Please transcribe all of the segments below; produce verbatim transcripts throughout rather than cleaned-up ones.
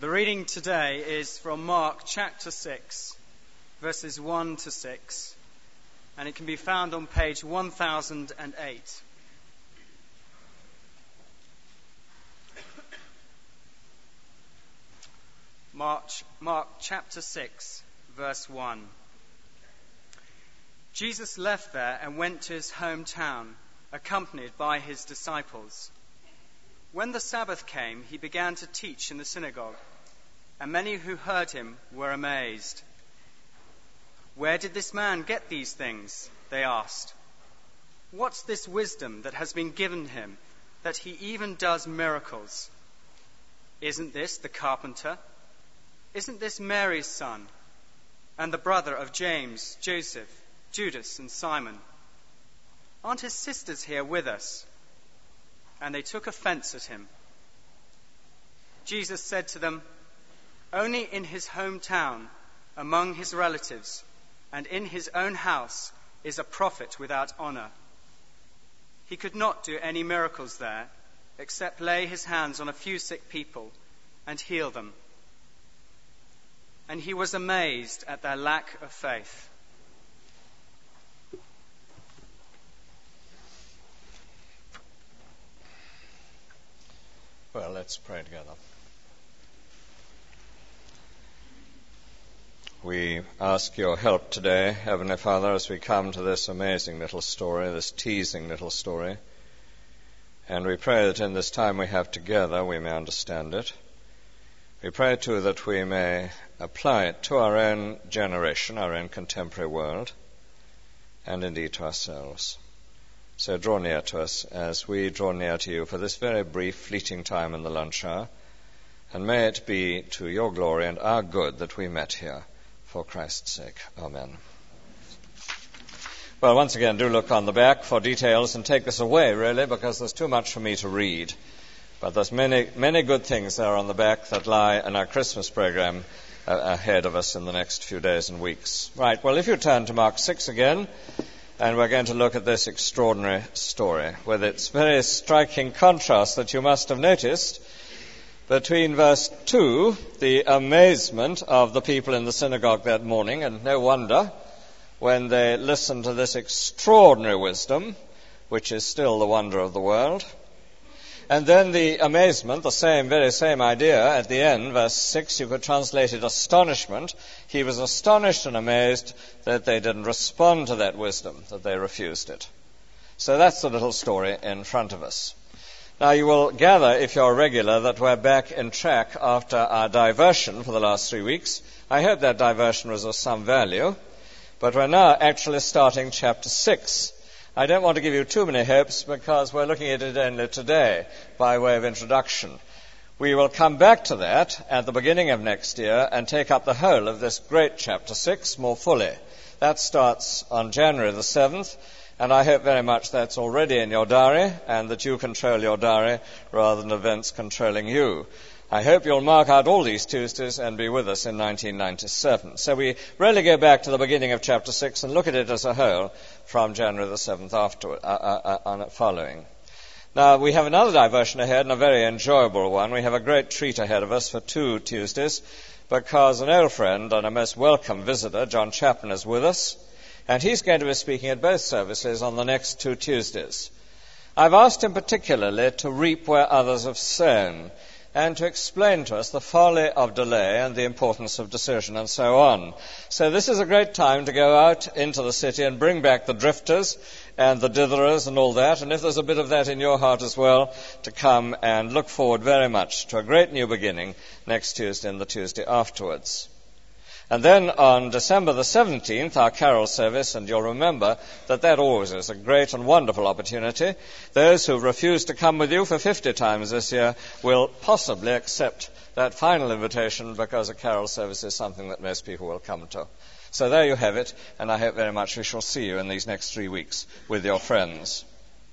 The reading today is from Mark chapter six, verses one to six, and it can be found on page one thousand eight. Mark, Mark chapter six, verse one. Jesus left there and went to his hometown, accompanied by his disciples. When the Sabbath came, he began to teach in the synagogue, and many who heard him were amazed. "Where did this man get these things?" they asked. "What's this wisdom that has been given him, that he even does miracles? Isn't this the carpenter? Isn't this Mary's son, and the brother of James, Joseph, Judas, and Simon? Aren't his sisters here with us?" And they took offense at him. Jesus said to them, "Only in his hometown, among his relatives, and in his own house is a prophet without honor." He could not do any miracles there, except lay his hands on a few sick people and heal them. And he was amazed at their lack of faith. Well, let's pray together. We ask your help today, Heavenly Father, as we come to this amazing little story, this teasing little story. And we pray that in this time we have together we may understand it. We pray too that we may apply it to our own generation, our own contemporary world, and indeed to ourselves. So draw near to us as we draw near to you for this very brief, fleeting time in the lunch hour, and may it be to your glory and our good that we met here, for Christ's sake. Amen. Well, once again, do look on the back for details and take this away, really, because there's too much for me to read. But there's many, many good things there on the back that lie in our Christmas program uh, ahead of us in the next few days and weeks. Right, well, if you turn to Mark six again, and we're going to look at this extraordinary story with its very striking contrast that you must have noticed between verse two, the amazement of the people in the synagogue that morning, and no wonder when they listened to this extraordinary wisdom, which is still the wonder of the world. And then the amazement, the same, very same idea at the end, verse six, you could translate it astonishment. He was astonished and amazed that they didn't respond to that wisdom, that they refused it. So that's the little story in front of us. Now you will gather, if you're regular, that we're back in track after our diversion for the last three weeks. I hope that diversion was of some value. But we're now actually starting chapter six. I don't want to give you too many hopes because we're looking at it only today by way of introduction. We will come back to that at the beginning of next year and take up the whole of this great chapter six more fully. That starts on January the seventh, and I hope very much that's already in your diary and that you control your diary rather than events controlling you. I hope you'll mark out all these Tuesdays and be with us in nineteen ninety-seven. So we really go back to the beginning of chapter six and look at it as a whole from January the seventh afterward, uh, uh, uh, following. Now, we have another diversion ahead and a very enjoyable one. We have a great treat ahead of us for two Tuesdays because an old friend and a most welcome visitor, John Chapman, is with us, and he's going to be speaking at both services on the next two Tuesdays. I've asked him particularly to reap where others have sown, and to explain to us the folly of delay and the importance of decision and so on. So this is a great time to go out into the city and bring back the drifters and the ditherers and all that, and if there's a bit of that in your heart as well, to come and look forward very much to a great new beginning next Tuesday and the Tuesday afterwards. And then on December the seventeenth, our carol service, and you'll remember that that always is a great and wonderful opportunity. Those who refuse to come with you for fifty times this year will possibly accept that final invitation because a carol service is something that most people will come to. So there you have it, and I hope very much we shall see you in these next three weeks with your friends.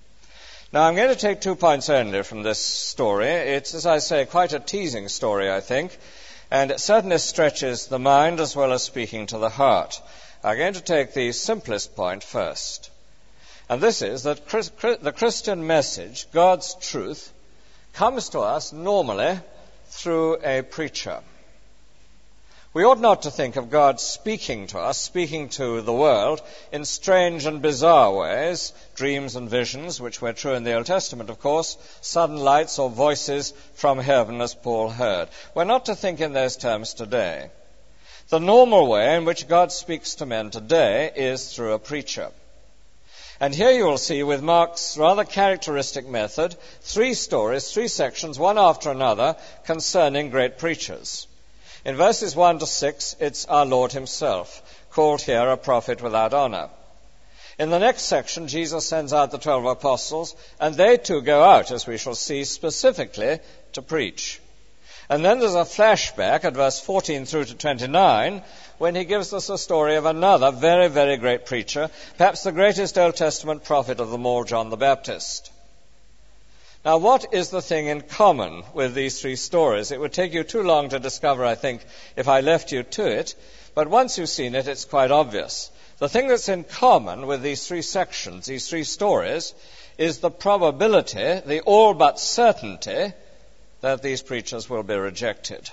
Now, I'm going to take two points only from this story. It's, as I say, quite a teasing story, I think. And it certainly stretches the mind as well as speaking to the heart. I'm going to take the simplest point first. And this is that the Christian message, God's truth, comes to us normally through a preacher. We ought not to think of God speaking to us, speaking to the world, in strange and bizarre ways, dreams and visions, which were true in the Old Testament, of course, sudden lights or voices from heaven, as Paul heard. We're not to think in those terms today. The normal way in which God speaks to men today is through a preacher. And here you will see, with Mark's rather characteristic method, three stories, three sections, one after another, concerning great preachers. In verses one to six, it's our Lord himself, called here a prophet without honor. In the next section, Jesus sends out the twelve apostles, and they too go out, as we shall see, specifically to preach. And then there's a flashback at verse fourteen through to twenty-nine, when he gives us a story of another very, very great preacher, perhaps the greatest Old Testament prophet of them all, John the Baptist. Now, what is the thing in common with these three stories? It would take you too long to discover, I think, if I left you to it, but once you've seen it, it's quite obvious. The thing that's in common with these three sections, these three stories, is the probability, the all but certainty, that these preachers will be rejected.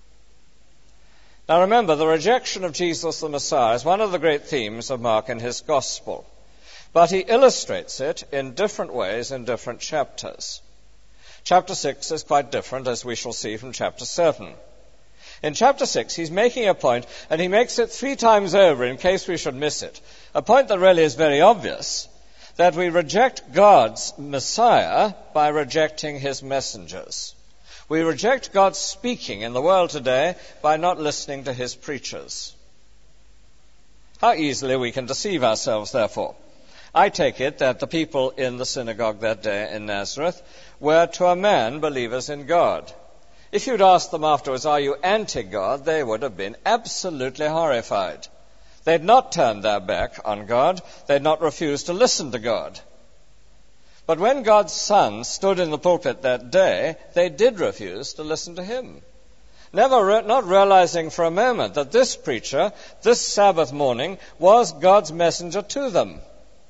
Now remember, the rejection of Jesus the Messiah is one of the great themes of Mark in his Gospel. But he illustrates it in different ways in different chapters. Chapter six is quite different, as we shall see from chapter seven. In chapter six, he's making a point, and he makes it three times over in case we should miss it. A point that really is very obvious, that we reject God's Messiah by rejecting his messengers. We reject God's speaking in the world today by not listening to his preachers. How easily we can deceive ourselves, therefore. I take it that the people in the synagogue that day in Nazareth were to a man believers in God. If you'd asked them afterwards, are you anti-God, they would have been absolutely horrified. They'd not turned their back on God. They'd not refused to listen to God. But when God's Son stood in the pulpit that day, they did refuse to listen to him. Never, re- not realizing for a moment that this preacher, this Sabbath morning, was God's messenger to them.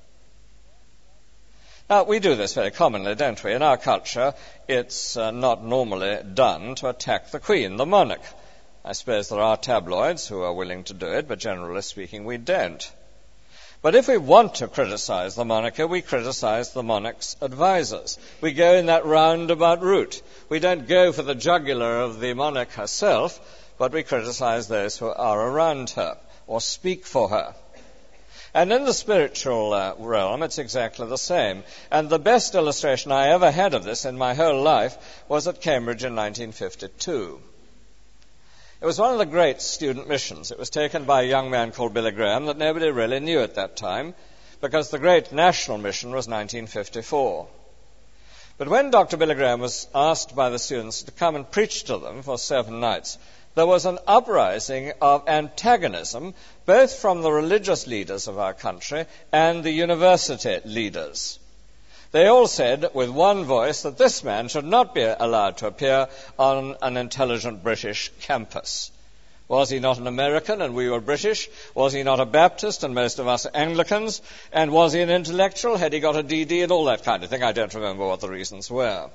Now, we do this very commonly, don't we? In our culture, it's uh, not normally done to attack the Queen, the monarch. I suppose there are tabloids who are willing to do it, but generally speaking, we don't. But if we want to criticize the monarchy, we criticize the monarch's advisors. We go in that roundabout route. We don't go for the jugular of the monarch herself, but we criticize those who are around her or speak for her. And in the spiritual uh, realm, it's exactly the same. And the best illustration I ever had of this in my whole life was at Cambridge in nineteen fifty-two. It was one of the great student missions. It was taken by a young man called Billy Graham that nobody really knew at that time, because the great national mission was nineteen fifty-four. But when Doctor Billy Graham was asked by the students to come and preach to them for seven nights, there was an uprising of antagonism, both from the religious leaders of our country and the university leaders. They all said with one voice that this man should not be allowed to appear on an intelligent British campus. Was he not an American and we were British? Was he not a Baptist and most of us are Anglicans? And was he an intellectual? Had he got a D D and all that kind of thing? I don't remember what the reasons were.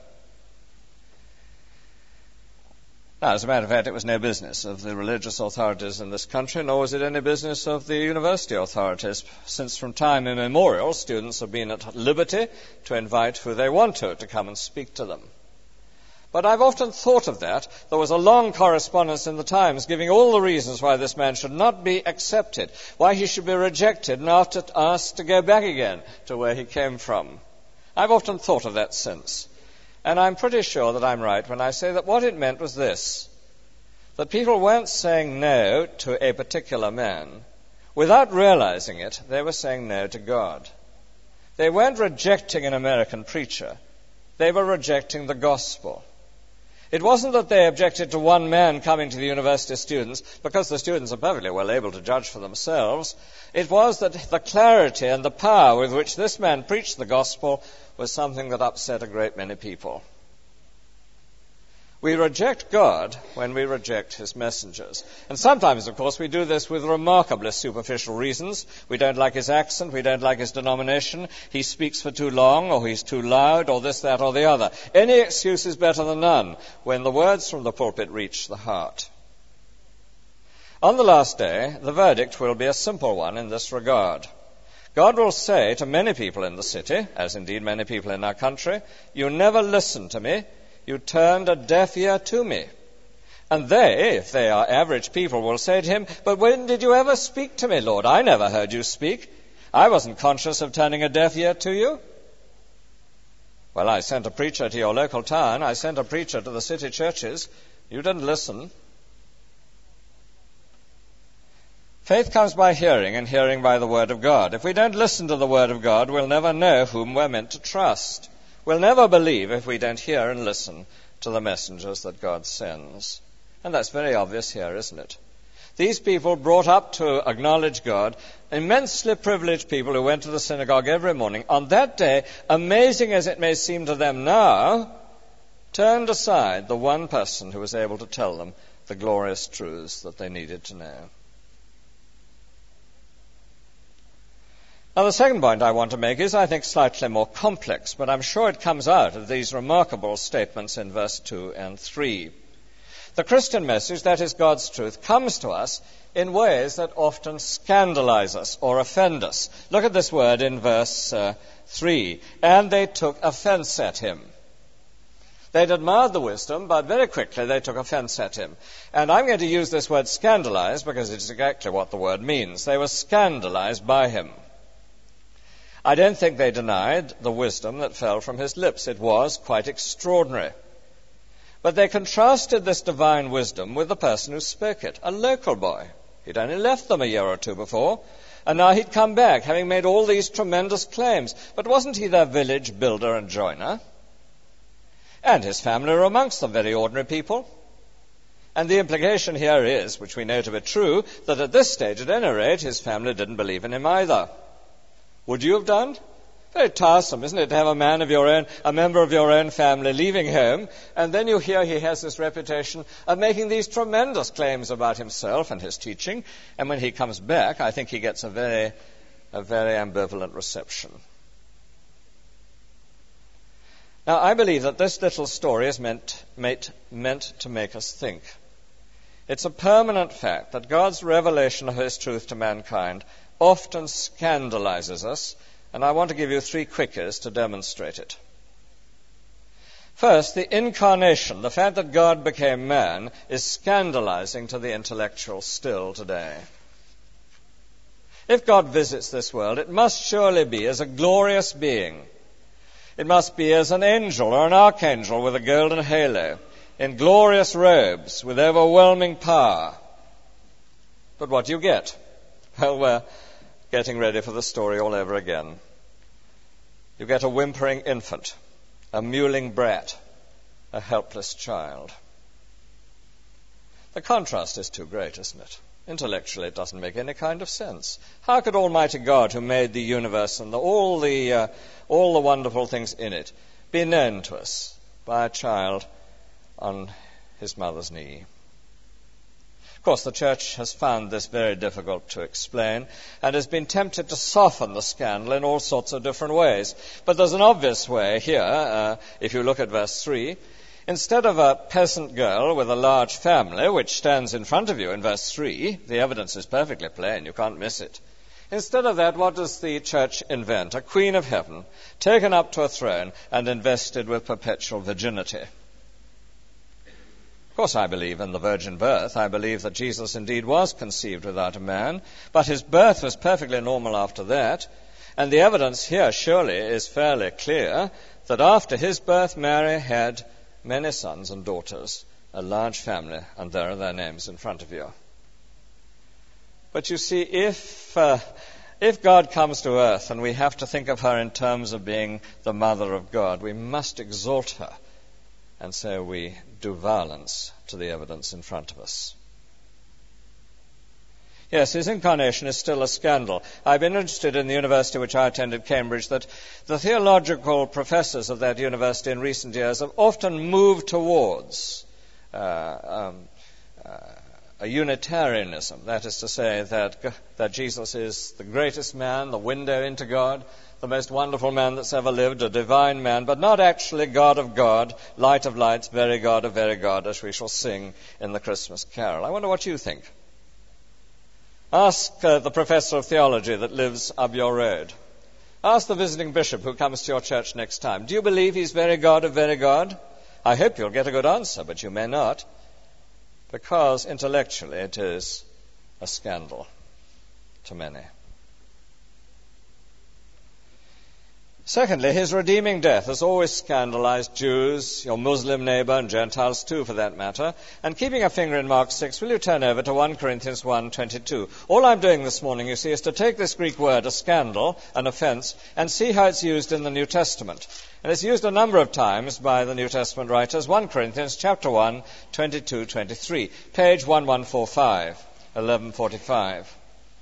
Now, as a matter of fact, it was no business of the religious authorities in this country, nor was it any business of the university authorities, since from time immemorial, students have been at liberty to invite who they want to, to come and speak to them. But I've often thought of that. There was a long correspondence in the Times giving all the reasons why this man should not be accepted, why he should be rejected and after asked to go back again to where he came from. I've often thought of that since. And I'm pretty sure that I'm right when I say that what it meant was this, that people weren't saying no to a particular man. Without realizing it, they were saying no to God. They weren't rejecting an American preacher. They were rejecting the gospel. It wasn't that they objected to one man coming to the university students, because the students are perfectly well able to judge for themselves. It was that the clarity and the power with which this man preached the gospel was something that upset a great many people. We reject God when we reject his messengers. And sometimes, of course, we do this with remarkably superficial reasons. We don't like his accent, we don't like his denomination, he speaks for too long, or he's too loud, or this, that, or the other. Any excuse is better than none when the words from the pulpit reach the heart. On the last day, the verdict will be a simple one in this regard. God will say to many people in the city, as indeed many people in our country, "You never listened to me. You turned a deaf ear to me." And they, if they are average people, will say to him, "But when did you ever speak to me, Lord? I never heard you speak. I wasn't conscious of turning a deaf ear to you." Well, I sent a preacher to your local town. I sent a preacher to the city churches. You didn't listen. Faith comes by hearing, and hearing by the Word of God. If we don't listen to the Word of God, we'll never know whom we're meant to trust. We'll never believe if we don't hear and listen to the messengers that God sends. And that's very obvious here, isn't it? These people brought up to acknowledge God, immensely privileged people who went to the synagogue every morning, on that day, amazing as it may seem to them now, turned aside the one person who was able to tell them the glorious truths that they needed to know. Now, the second point I want to make is, I think, slightly more complex, but I'm sure it comes out of these remarkable statements in verse two and three. The Christian message, that is God's truth, comes to us in ways that often scandalize us or offend us. Look at this word in verse uh, three. And they took offense at him. They'd admired the wisdom, but very quickly they took offense at him. And I'm going to use this word scandalize because it's exactly what the word means. They were scandalized by him. I don't think they denied the wisdom that fell from his lips. It was quite extraordinary. But they contrasted this divine wisdom with the person who spoke it, a local boy. He'd only left them a year or two before, and now he'd come back, having made all these tremendous claims. But wasn't he their village builder and joiner? And his family were amongst them, very ordinary people. And the implication here is, which we know to be true, that at this stage, at any rate, his family didn't believe in him either. Would you have done? Very tiresome, isn't it, to have a man of your own, a member of your own family leaving home, and then you hear he has this reputation of making these tremendous claims about himself and his teaching, and when he comes back, I think he gets a very, a very ambivalent reception. Now, I believe that this little story is meant, meant, meant to make us think. It's a permanent fact that God's revelation of his truth to mankind often scandalizes us, and I want to give you three quickies to demonstrate it. First, the incarnation, the fact that God became man, is scandalizing to the intellectual still today. If God visits this world, it must surely be as a glorious being. It must be as an angel or an archangel with a golden halo, in glorious robes with overwhelming power. But what do you get? Well, we're getting ready for the story all over again. You get a whimpering infant, a mewling brat, a helpless child. The contrast is too great, isn't it? Intellectually, it doesn't make any kind of sense. How could Almighty God, who made the universe and the, all the uh, all the wonderful things in it, be known to us by a child on his mother's knee? Of course, the church has found this very difficult to explain and has been tempted to soften the scandal in all sorts of different ways. But there's an obvious way here, uh, if you look at verse three. Instead of a peasant girl with a large family, which stands in front of you in verse three, the evidence is perfectly plain, you can't miss it. Instead of that, what does the church invent? A queen of heaven, taken up to a throne and invested with perpetual virginity. Of course, I believe in the virgin birth. I believe that Jesus indeed was conceived without a man, but his birth was perfectly normal after that. And the evidence here surely is fairly clear that after his birth, Mary had many sons and daughters, a large family, and there are their names in front of you. But you see, if uh, if God comes to earth and we have to think of her in terms of being the mother of God, we must exalt her. And so we do violence to the evidence in front of us. Yes, his incarnation is still a scandal. I've been interested in the university which I attended, Cambridge, that the theological professors of that university in recent years have often moved towards uh, um, uh, a Unitarianism, that is to say that, that Jesus is the greatest man, the window into God, the most wonderful man that's ever lived, a divine man, but not actually God of God, light of lights, very God of very God, as we shall sing in the Christmas carol. I wonder what you think. Ask uh, the professor of theology that lives up your road. Ask the visiting bishop who comes to your church next time. Do you believe he's very God of very God? I hope you'll get a good answer, but you may not, because intellectually it is a scandal to many. Secondly, his redeeming death has always scandalized Jews, your Muslim neighbor, and Gentiles too, for that matter. And keeping a finger in Mark six, will you turn over to First Corinthians one twenty-two? All I'm doing this morning, you see, is to take this Greek word, a scandal, an offense, and see how it's used in the New Testament. And it's used a number of times by the New Testament writers. First Corinthians chapter one, twenty-two, twenty-three, page eleven forty-five, eleven forty-five.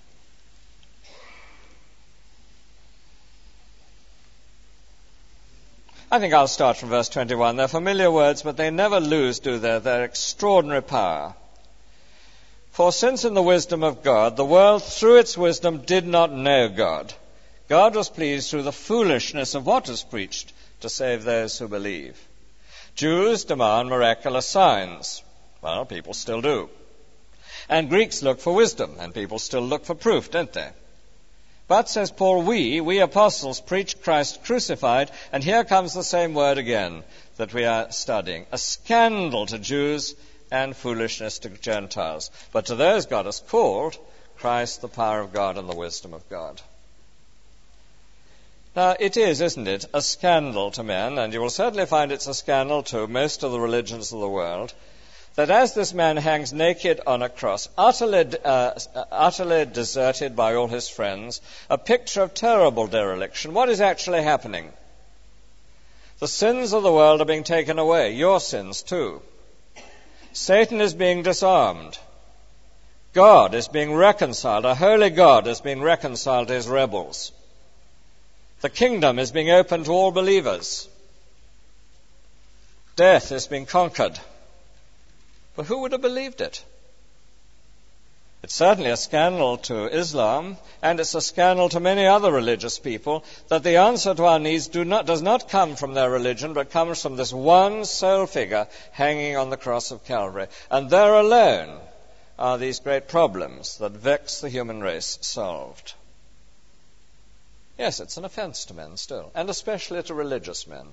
I think I'll start from verse twenty-one. They're familiar words, but they never lose, do they, their extraordinary power. For since in the wisdom of God, the world through its wisdom did not know God, God was pleased through the foolishness of what was preached to save those who believe. Jews demand miraculous signs. Well, people still do. And Greeks look for wisdom, and people still look for proof, don't they? But, says Paul, we, we apostles, preach Christ crucified, and here comes the same word again that we are studying. A scandal to Jews and foolishness to Gentiles. But to those God has called, Christ the power of God and the wisdom of God. Now, it is, isn't it, a scandal to men, and you will certainly find it's a scandal to most of the religions of the world, that as this man hangs naked on a cross, utterly, uh, utterly deserted by all his friends, a picture of terrible dereliction, what is actually happening? The sins of the world are being taken away, your sins too. Satan is being disarmed. God is being reconciled. A holy God is being reconciled to his rebels. The kingdom is being opened to all believers. Death is being conquered. But who would have believed it? It's certainly a scandal to Islam, and it's a scandal to many other religious people, that the answer to our needs do not, does not come from their religion, but comes from this one sole figure hanging on the cross of Calvary. And there alone are these great problems that vex the human race solved. Yes, it's an offense to men still, and especially to religious men.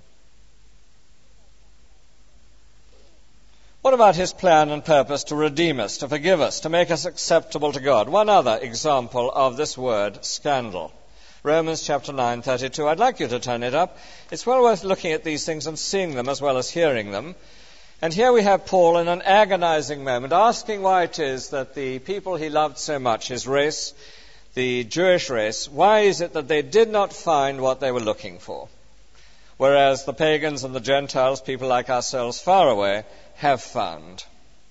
What about his plan and purpose to redeem us, to forgive us, to make us acceptable to God? One other example of this word, scandal. Romans chapter nine, thirty-two. I'd like you to turn it up. It's well worth looking at these things and seeing them as well as hearing them. And here we have Paul in an agonizing moment, asking why it is that the people he loved so much, his race, the Jewish race, why is it that they did not find what they were looking for? Whereas the pagans and the Gentiles, people like ourselves far away, have found.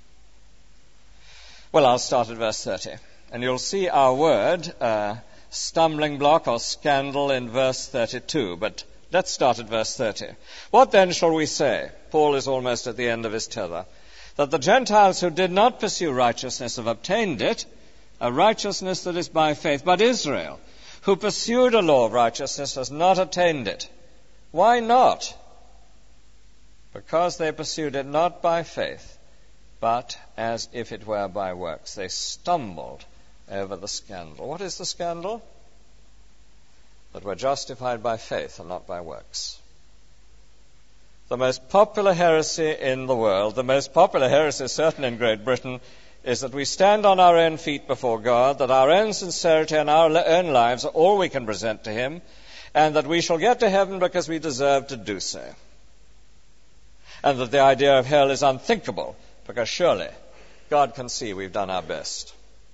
Well, I'll start at verse thirty. And you'll see our word, uh, stumbling block or scandal, in verse thirty-two. But let's start at verse thirty. What then shall we say? Paul is almost at the end of his tether. That the Gentiles who did not pursue righteousness have obtained it, a righteousness that is by faith. But Israel, who pursued a law of righteousness, has not attained it. Why not? Because they pursued it not by faith, but as if it were by works. They stumbled over the scandal. What is the scandal? That we're justified by faith and not by works. The most popular heresy in the world, the most popular heresy certainly in Great Britain, is that we stand on our own feet before God, that our own sincerity and our own lives are all we can present to him, and that we shall get to heaven because we deserve to do so. And that the idea of hell is unthinkable, because surely God can see we've done our best.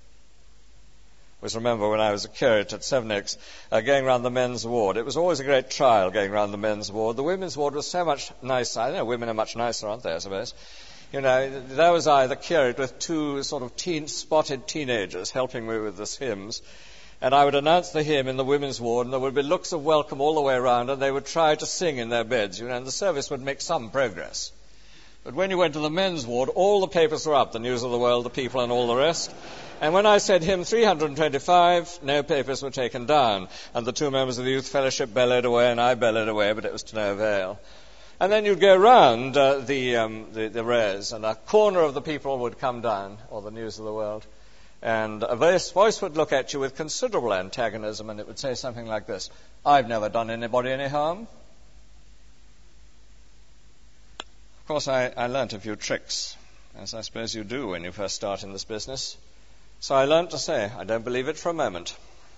I always remember when I was a curate at Seven Oaks, uh, going around the men's ward. It was always a great trial going around the men's ward. The women's ward was so much nicer. I know women are much nicer, aren't they, I suppose? You know, there was I, the curate, with two sort of teen, spotted teenagers helping me with the hymns. And I would announce the hymn in the women's ward, and there would be looks of welcome all the way around, and they would try to sing in their beds, you know, and the service would make some progress. But when you went to the men's ward, all the papers were up, the News of the World, the People, and all the rest. And when I said hymn three hundred twenty-five, no papers were taken down. And the two members of the Youth Fellowship bellowed away, and I bellowed away, but it was to no avail. And then you'd go round uh, the, um, the, the res, and a corner of the People would come down, or the News of the World. And a voice, voice would look at you with considerable antagonism, and it would say something like this: "I've never done anybody any harm." Of course, I, I learnt a few tricks, as I suppose you do when you first start in this business. So I learnt to say, "I don't believe it for a moment."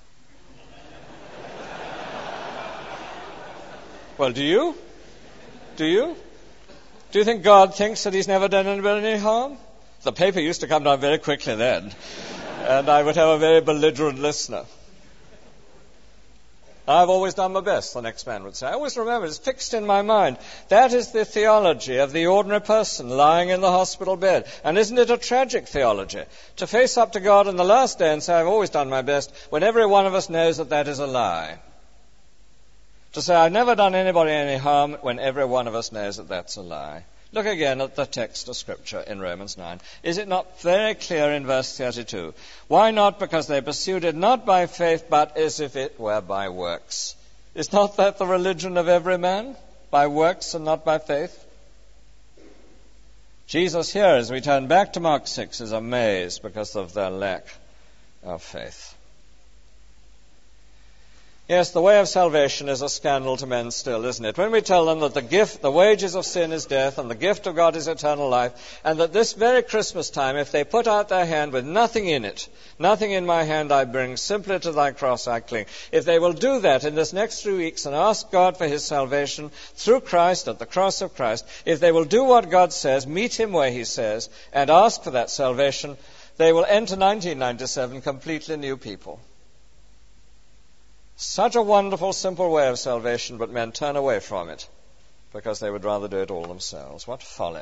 Well, do you? Do you? Do you think God thinks that he's never done anybody any harm? The paper used to come down very quickly then, and I would have a very belligerent listener. "I've always done my best," the next man would say. I always remember, it's fixed in my mind. That is the theology of the ordinary person lying in the hospital bed. And isn't it a tragic theology? To face up to God on the last day and say, "I've always done my best," when every one of us knows that that is a lie. To say, "I've never done anybody any harm," when every one of us knows that that's a lie. Look again at the text of Scripture in Romans nine. Is it not very clear in verse thirty-two? "Why not? Because they pursued it not by faith, but as if it were by works." Is not that the religion of every man? By works and not by faith? Jesus here, as we turn back to Mark six, is amazed because of their lack of faith. Yes, the way of salvation is a scandal to men still, isn't it? When we tell them that the gift, the wages of sin is death, and the gift of God is eternal life, and that this very Christmas time, if they put out their hand with nothing in it, "Nothing in my hand I bring, simply to thy cross I cling," if they will do that in this next three weeks and ask God for his salvation through Christ, at the cross of Christ, if they will do what God says, meet him where he says, and ask for that salvation, they will enter nineteen ninety-seven completely new people. Such a wonderful, simple way of salvation, but men turn away from it because they would rather do it all themselves. What folly.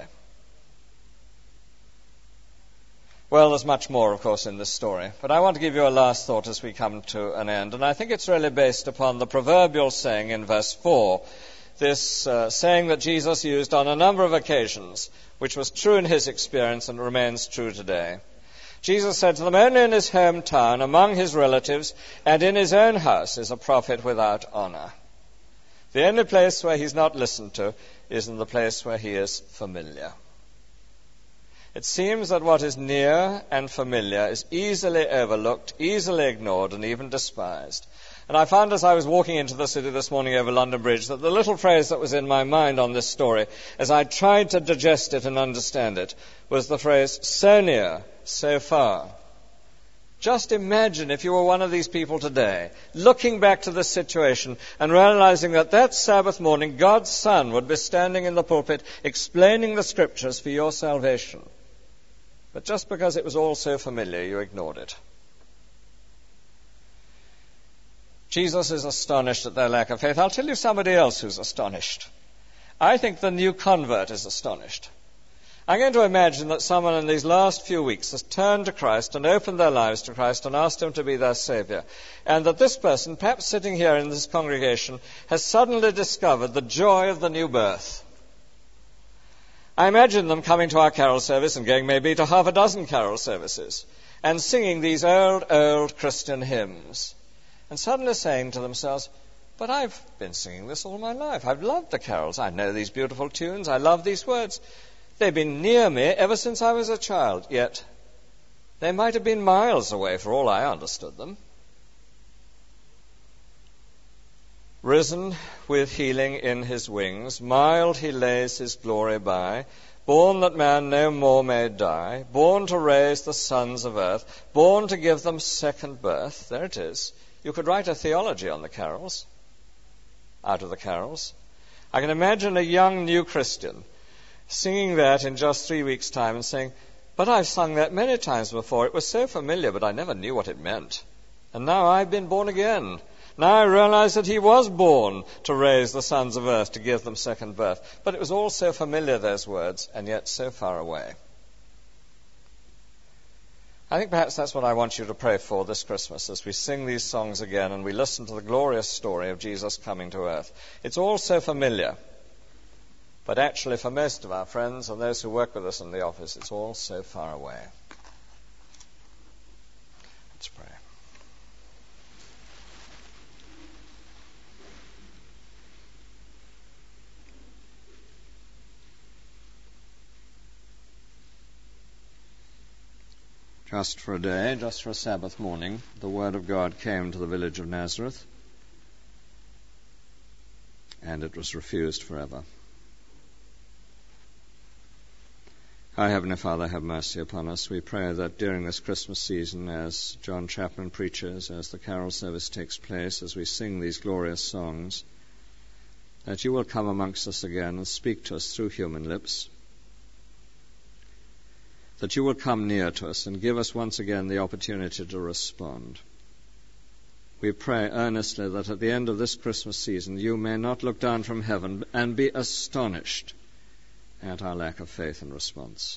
Well, there's much more, of course, in this story, but I want to give you a last thought as we come to an end, and I think it's really based upon the proverbial saying in verse four, this uh, saying that Jesus used on a number of occasions, which was true in his experience and remains true today. Jesus said to them, "Only in his hometown, among his relatives, and in his own house is a prophet without honor." The only place where he's not listened to is in the place where he is familiar. It seems that what is near and familiar is easily overlooked, easily ignored, and even despised. And I found as I was walking into the city this morning over London Bridge that the little phrase that was in my mind on this story, as I tried to digest it and understand it, was the phrase, "so near, so far." Just imagine if you were one of these people today, looking back to this situation and realizing that that Sabbath morning God's Son would be standing in the pulpit explaining the Scriptures for your salvation. But just because it was all so familiar, you ignored it. Jesus is astonished at their lack of faith. I'll tell you somebody else who's astonished. I think the new convert is astonished. I'm going to imagine that someone in these last few weeks has turned to Christ and opened their lives to Christ and asked him to be their Savior. And that this person, perhaps sitting here in this congregation, has suddenly discovered the joy of the new birth. I imagine them coming to our carol service and going maybe to half a dozen carol services and singing these old, old Christian hymns. And suddenly saying to themselves, "But I've been singing this all my life. I've loved the carols. I know these beautiful tunes. I love these words. They've been near me ever since I was a child, yet they might have been miles away for all I understood them." Risen with healing in his wings, mild he lays his glory by, born that man no more may die, born to raise the sons of earth, born to give them second birth. There it is. You could write a theology on the carols, out of the carols. I can imagine a young new Christian singing that in just three weeks' time and saying, "But I've sung that many times before. It was so familiar, but I never knew what it meant. And now I've been born again. Now I realize that he was born to raise the sons of earth, to give them second birth. But it was all so familiar, those words, and yet so far away." I think perhaps that's what I want you to pray for this Christmas as we sing these songs again and we listen to the glorious story of Jesus coming to earth. It's all so familiar. But actually, for most of our friends and those who work with us in the office, it's all so far away. Let's pray. Just for a day, just for a Sabbath morning, the Word of God came to the village of Nazareth, and it was refused forever. Our Heavenly Father, have mercy upon us. We pray that during this Christmas season, as John Chapman preaches, as the carol service takes place, as we sing these glorious songs, that you will come amongst us again and speak to us through human lips, that you will come near to us and give us once again the opportunity to respond. We pray earnestly that at the end of this Christmas season you may not look down from heaven and be astonished at our lack of faith and response.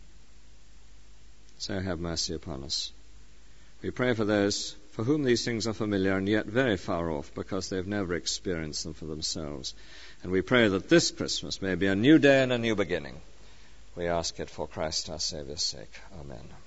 So have mercy upon us. We pray for those for whom these things are familiar and yet very far off because they've never experienced them for themselves. And we pray that this Christmas may be a new day and a new beginning. We ask it for Christ our Saviour's sake. Amen.